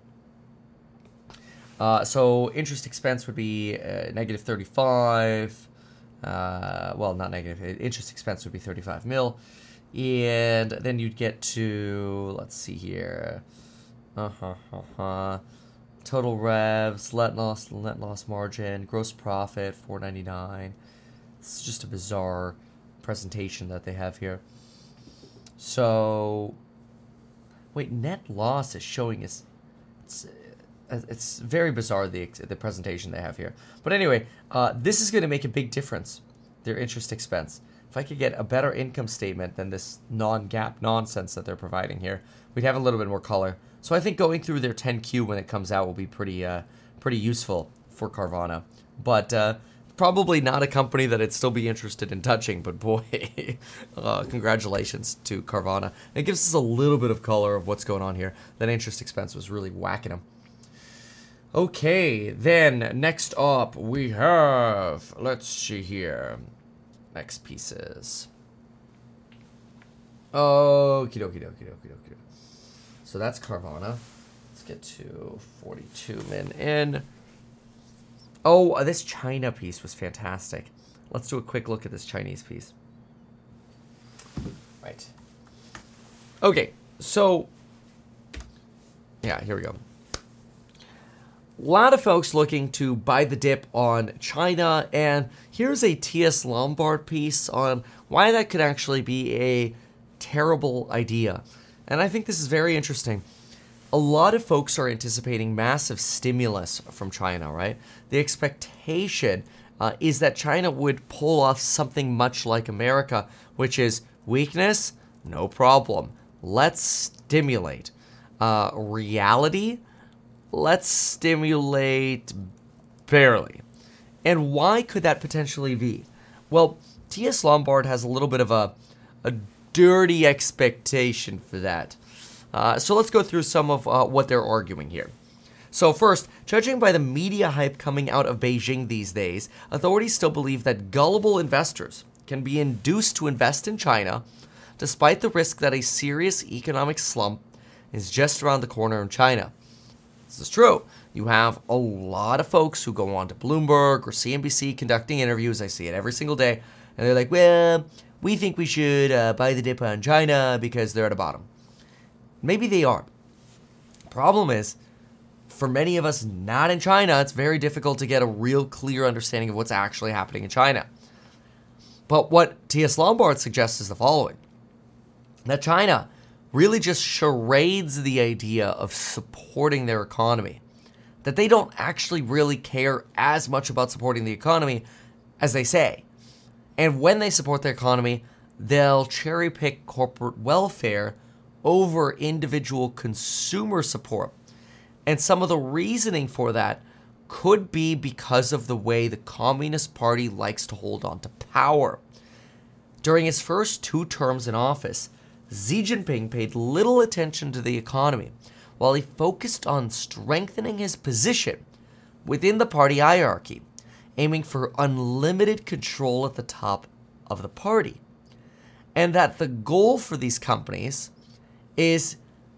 Uh, so interest expense would be uh, negative thirty-five. Uh, well, not negative. Interest expense would be thirty-five mil. And then you'd get to, let's see here. Uh-huh, uh-huh. Total revs, net loss, net loss margin, gross profit, four ninety-nine. It's just a bizarre presentation that they have here. So, wait, net loss is showing us. It's, it's very bizarre, the the presentation they have here. But anyway, uh, this is going to make a big difference, their interest expense. If I could get a better income statement than this non-GAAP nonsense that they're providing here, we'd have a little bit more color. So I think going through their ten Q when it comes out will be pretty uh, pretty useful for Carvana. But uh, probably not a company that I'd still be interested in touching, but boy, uh, congratulations to Carvana. It gives us a little bit of color of what's going on here. That interest expense was really whacking them. Okay, then next up we have, let's see here, next pieces. Okie dokie dokie dokie dokie. So that's Carvana. Let's get to forty-two min in. Oh, uh, this China piece was fantastic. Let's do a quick look at this Chinese piece. Right. Okay, so, yeah, here we go. A lot of folks looking to buy the dip on China, and here's a T S Lombard piece on why that could actually be a terrible idea. And I think this is very interesting. A lot of folks are anticipating massive stimulus from China, right? The expectation uh, is that China would pull off something much like America, which is weakness, no problem. Let's stimulate. Uh, reality, let's stimulate barely. And why could that potentially be? Well, T S Lombard has a little bit of a, a dirty expectation for that. Uh, so let's go through some of uh, what they're arguing here. So first, judging by the media hype coming out of Beijing these days, authorities still believe that gullible investors can be induced to invest in China, despite the risk that a serious economic slump is just around the corner in China. This is true. You have a lot of folks who go on to Bloomberg or C N B C conducting interviews. I see it every single day. And they're like, well, we think we should uh, buy the dip on China because they're at the bottom. Maybe they are. Problem is, for many of us not in China, it's very difficult to get a real clear understanding of what's actually happening in China. But what T S Lombard suggests is the following. That China really just charades the idea of supporting their economy. That they don't actually really care as much about supporting the economy as they say. And when they support their economy, they'll cherry pick corporate welfare over individual consumer support. And some of the reasoning for that could be because of the way the Communist Party likes to hold on to power. During his first two terms in office, Xi Jinping paid little attention to the economy, while he focused on strengthening his position within the party hierarchy, aiming for unlimited control at the top of the party. And that the goal for these companies is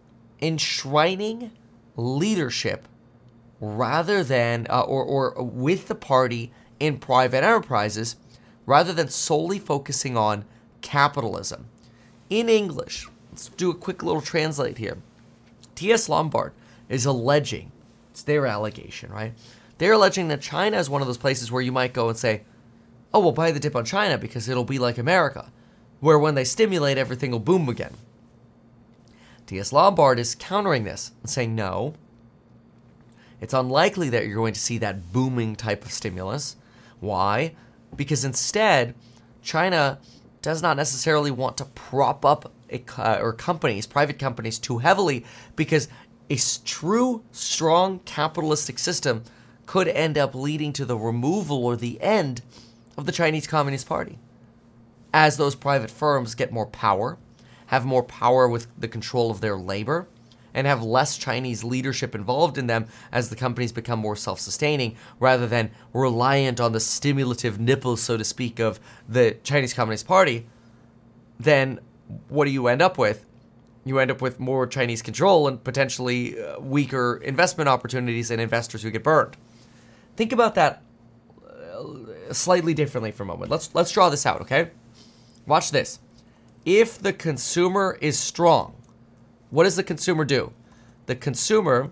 enshrining leadership rather than, uh, or, or with the party in private enterprises, rather than solely focusing on capitalism. In English, let's do a quick little translate here. T S Lombard is alleging, it's their allegation, right? They're alleging that China is one of those places where you might go and say, oh, we'll buy the dip on China because it'll be like America, where when they stimulate, everything will boom again. T S Lombard is countering this and saying, no, it's unlikely that you're going to see that booming type of stimulus. Why? Because instead, China does not necessarily want to prop up a, uh, or companies, private companies, too heavily, because a true, strong capitalistic system could end up leading to the removal or the end of the Chinese Communist Party. As those private firms get more power, have more power with the control of their labor, and have less Chinese leadership involved in them as the companies become more self-sustaining rather than reliant on the stimulative nipples, so to speak, of the Chinese Communist Party, then what do you end up with? You end up with more Chinese control and potentially uh, weaker investment opportunities and investors who get burned. Think about that uh, slightly differently for a moment. Let's let's draw this out, okay? Watch this. If the consumer is strong, what does the consumer do? The consumer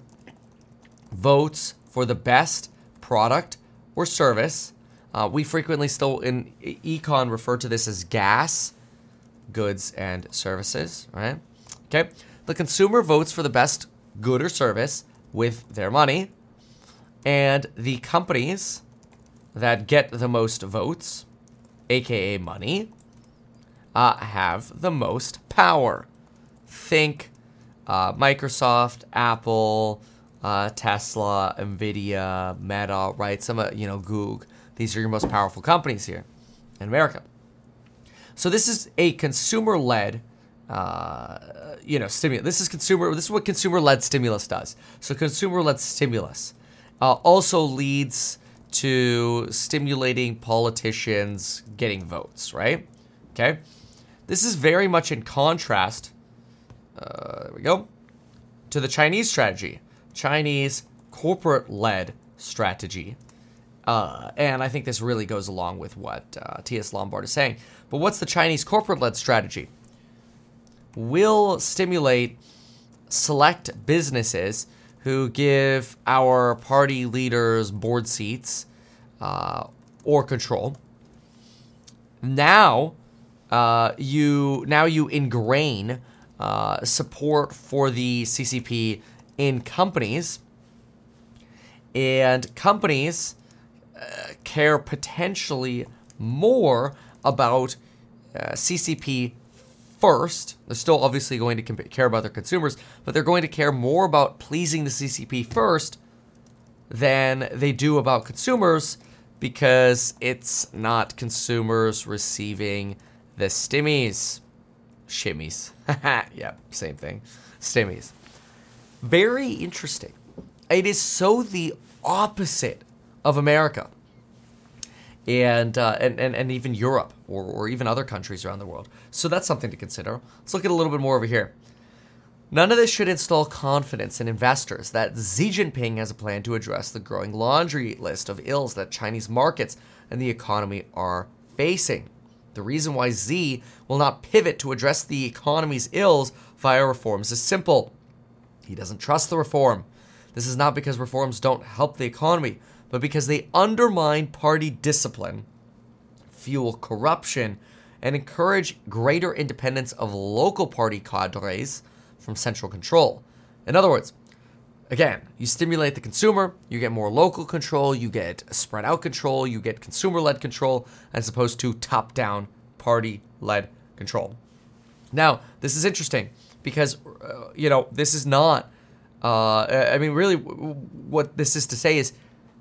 votes for the best product or service. Uh, we frequently still in econ refer to this as gas, goods and services, right? Okay. The consumer votes for the best good or service with their money, and the companies that get the most votes, aka money, uh, have the most power. Think uh, Microsoft, Apple, uh, Tesla, Nvidia, Meta, right? Some, uh, you know, Google. These are your most powerful companies here in America. So this is a consumer-led, uh, you know, stimulus. This is consumer. This is what consumer-led stimulus does. So consumer-led stimulus uh, also leads to stimulating politicians getting votes, right? Okay. This is very much in contrast. Uh, there we go. To the Chinese strategy, Chinese corporate-led strategy. Uh, and I think this really goes along with what uh, T S Lombard is saying. But what's the Chinese corporate-led strategy? We'll stimulate select businesses who give our party leaders board seats uh, or control. Now, uh, you now you ingrain uh, support for the C C P in companies, and companies uh, care potentially more about uh, C C P first. They're still obviously going to comp- care about their consumers, but they're going to care more about pleasing the C C P first than they do about consumers, because it's not consumers receiving the stimmies. Shimmies. Yeah, same thing. Stimmies. Very interesting. It is so the opposite of America. And, uh, and and and even Europe, or, or even other countries around the world. So that's something to consider. Let's look at a little bit more over here. None of this should install confidence in investors that Xi Jinping has a plan to address the growing laundry list of ills that Chinese markets and the economy are facing. The reason why Xi will not pivot to address the economy's ills via reforms is simple. He doesn't trust the reform. This is not because reforms don't help the economy, but because they undermine party discipline, fuel corruption, and encourage greater independence of local party cadres from central control. In other words, again, you stimulate the consumer, you get more local control, you get spread out control, you get consumer-led control, as opposed to top-down party-led control. Now, this is interesting because, uh, you know, this is not, uh, I mean, really what this is to say is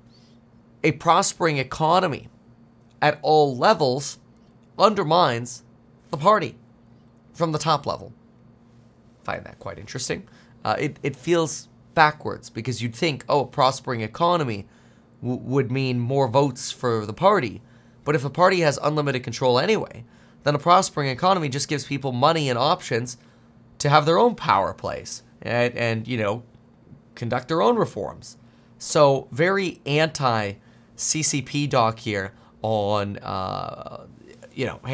a prospering economy at all levels undermines the party from the top level. I find that quite interesting. Uh, it, it feels backwards, because you'd think, oh, a prospering economy w- would mean more votes for the party. But if a party has unlimited control anyway, then a prospering economy just gives people money and options to have their own power plays and, and you know, conduct their own reforms. So very anti-C C P doc here on, uh, you know, hey,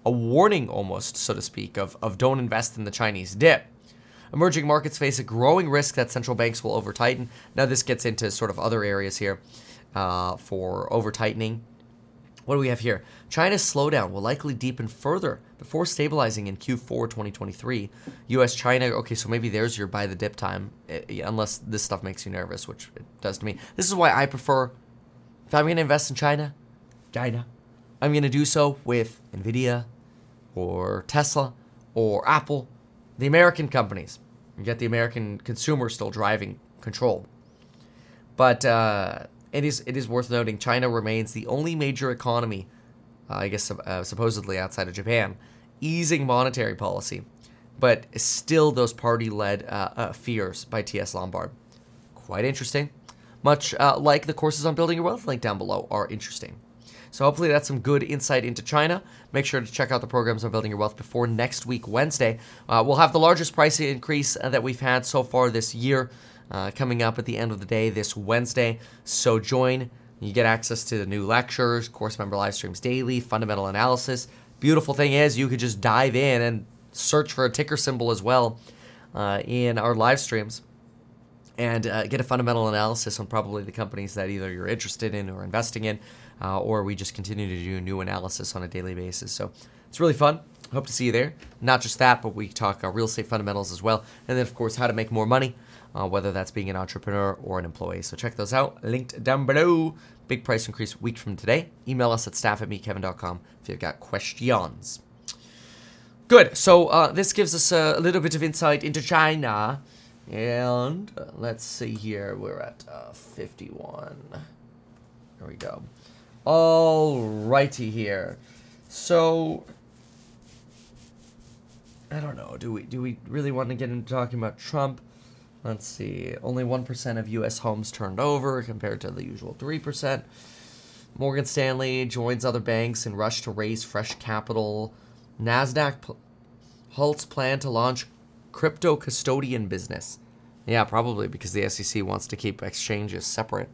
a warning almost, so to speak, of, of don't invest in the Chinese dip. Emerging markets face a growing risk that central banks will over-tighten. Now this gets into sort of other areas here uh, for over-tightening. What do we have here? China's slowdown will likely deepen further before stabilizing in Q four twenty twenty-three. U S China, okay, so maybe there's your buy the dip time, unless this stuff makes you nervous, which it does to me. This is why I prefer, if I'm going to invest in China, China, I'm going to do so with Nvidia or Tesla or Apple, the American companies. You get the American consumer still driving control. But uh, it is it is worth noting China remains the only major economy, uh, I guess uh, supposedly outside of Japan, easing monetary policy, but still those party-led uh, uh, fears by T S Lombard. Quite interesting. Much uh, like the courses on building your wealth link down below are interesting. So hopefully that's some good insight into China. Make sure to check out the programs on building your wealth before next week, Wednesday. Uh, we'll have the largest price increase uh, that we've had so far this year uh, coming up at the end of the day this Wednesday. So join. You get access to the new lectures, course member live streams daily, fundamental analysis. Beautiful thing is you could just dive in and search for a ticker symbol as well uh, in our live streams and uh, get a fundamental analysis on probably the companies that either you're interested in or investing in. Uh, or we just continue to do new analysis on a daily basis. So it's really fun. Hope to see you there. Not just that, but we talk uh, real estate fundamentals as well. And then, of course, how to make more money, uh, whether that's being an entrepreneur or an employee. So check those out. Linked down below. Big price increase week from today. Email us at staff at meet kevin dot com if you've got questions. Good. So uh, this gives us a, a little bit of insight into China. And uh, let's see here. We're at uh, fifty-one. There we go. Alrighty here. So I don't know. Do we do we really want to get into talking about Trump? Let's see. Only one percent of U S homes turned over compared to the usual three percent. Morgan Stanley joins other banks in rush to raise fresh capital. NASDAQ pl- halts plan to launch crypto custodian business. Yeah, probably because the S E C wants to keep exchanges separate.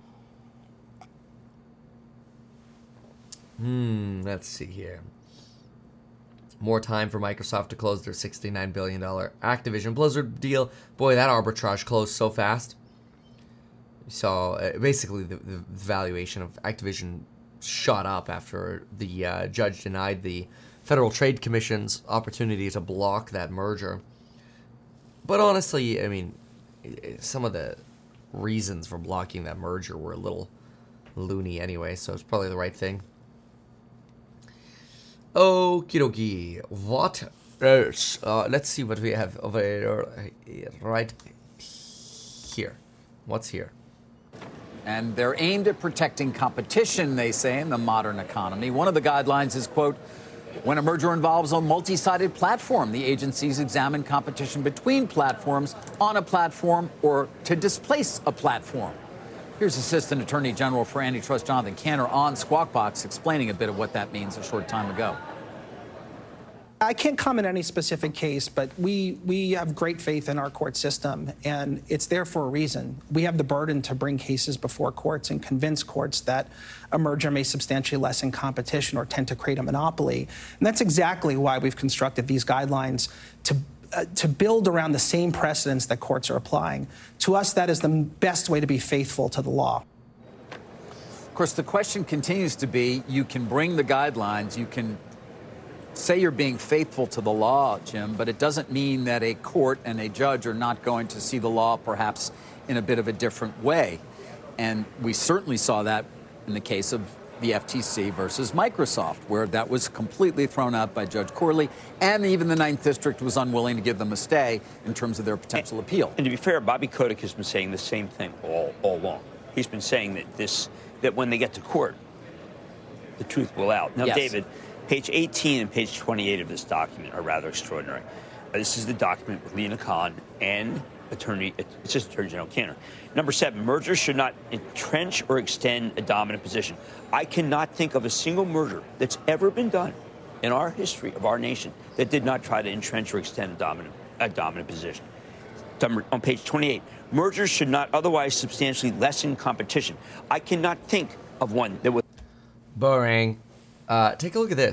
Hmm, let's see here. More time for Microsoft to close their sixty-nine billion dollars Activision Blizzard deal. Boy, that arbitrage closed so fast. So uh, basically the, the valuation of Activision shot up after the uh, judge denied the Federal Trade Commission's opportunity to block that merger. But honestly, I mean, some of the reasons for blocking that merger were a little loony anyway, so it's probably the right thing. Okie dokie. What else? Uh, let's see what we have over right here. What's here? And they're aimed at protecting competition, they say, in the modern economy. One of the guidelines is, quote, when a merger involves a multi-sided platform, the agencies examine competition between platforms on a platform or to displace a platform. Here's Assistant Attorney General for Antitrust Jonathan Kanter on Squawk Box explaining a bit of what that means a short time ago. I can't comment on any specific case, but we we have great faith in our court system, and it's there for a reason. We have the burden to bring cases before courts and convince courts that a merger may substantially lessen competition or tend to create a monopoly. And that's exactly why we've constructed these guidelines to Uh, to build around the same precedents that courts are applying. To us, that is the best way to be faithful to the law. Of course, the question continues to be, you can bring the guidelines, you can say you're being faithful to the law, Jim, but it doesn't mean that a court and a judge are not going to see the law perhaps in a bit of a different way. And we certainly saw that in the case of the F T C versus Microsoft, where that was completely thrown out by Judge Corley, and even the Ninth District was unwilling to give them a stay in terms of their potential and, appeal. And to be fair, Bobby Kotick has been saying the same thing all, all along. He's been saying that this that when they get to court, the truth will out. Now, yes. David, page eighteen and page twenty-eight of this document are rather extraordinary. Uh, this is the document with Lina Khan and Attorney, Assistant Attorney General Kanter. Number seven, mergers should not entrench or extend a dominant position. I cannot think of a single merger that's ever been done in our history of our nation that did not try to entrench or extend a dominant, a dominant position. On page twenty-eight, mergers should not otherwise substantially lessen competition. I cannot think of one that would. Boring. Uh, take a look at this.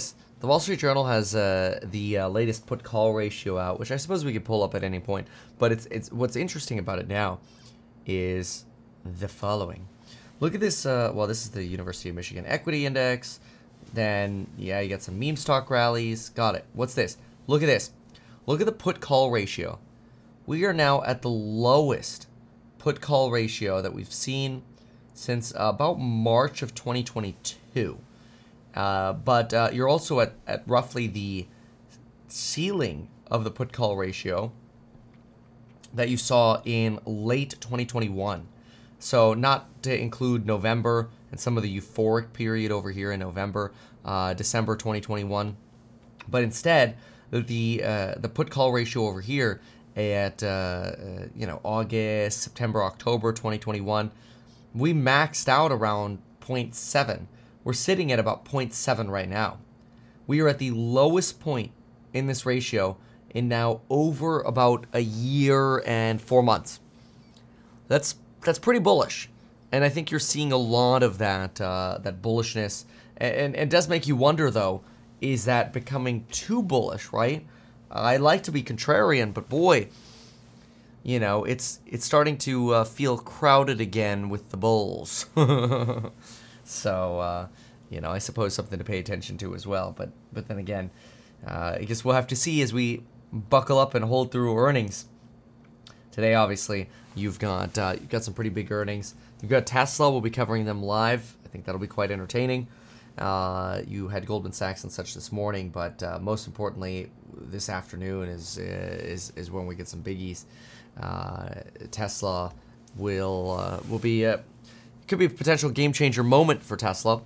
the Wall Street Journal has uh, the uh, latest put-call ratio out, which I suppose we could pull up at any point. But it's it's what's interesting about it now is the following. Look at this. Uh, well, this is the University of Michigan Equity Index. Then, yeah, you got some meme stock rallies. Got it. What's this? Look at this. Look at the put-call ratio. We are now at the lowest put-call ratio that we've seen since uh, about March of twenty twenty-two. Uh, but uh, you're also at, at roughly the ceiling of the put-call ratio that you saw in late twenty twenty-one. So not to include November and some of the euphoric period over here in November, uh, December twenty twenty-one. But instead, the uh, the put-call ratio over here at uh, uh, you know August, September, October twenty twenty-one, we maxed out around zero point seven. We're sitting at about zero point seven right now. We are at the lowest point in this ratio in now over about a year and four months. That's that's pretty bullish, and I think you're seeing a lot of that uh, that bullishness. And, and it does make you wonder, though, is that becoming too bullish, right? I like to be contrarian, but boy, you know, it's it's starting to uh, feel crowded again with the bulls. So, uh, you know, I suppose something to pay attention to as well. But but then again, uh, I guess we'll have to see as we buckle up and hold through earnings. Today, obviously, you've got uh, you've got some pretty big earnings. You've got Tesla. We'll be covering them live. I think that'll be quite entertaining. Uh, you had Goldman Sachs and such this morning, but uh, most importantly, this afternoon is is is when we get some biggies. Uh, Tesla will uh, will be a could be a potential game changer moment for Tesla,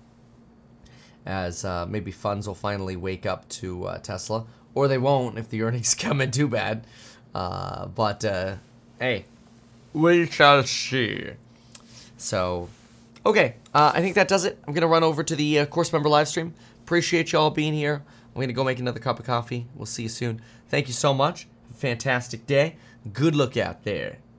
as uh, maybe funds will finally wake up to uh, Tesla, or they won't if the earnings come in too bad. Uh, but uh, hey, we shall see. So. Okay, uh, I think that does it. I'm going to run over to the uh, course member live stream. Appreciate y'all being here. I'm going to go make another cup of coffee. We'll see you soon. Thank you so much. Fantastic day. Good luck out there.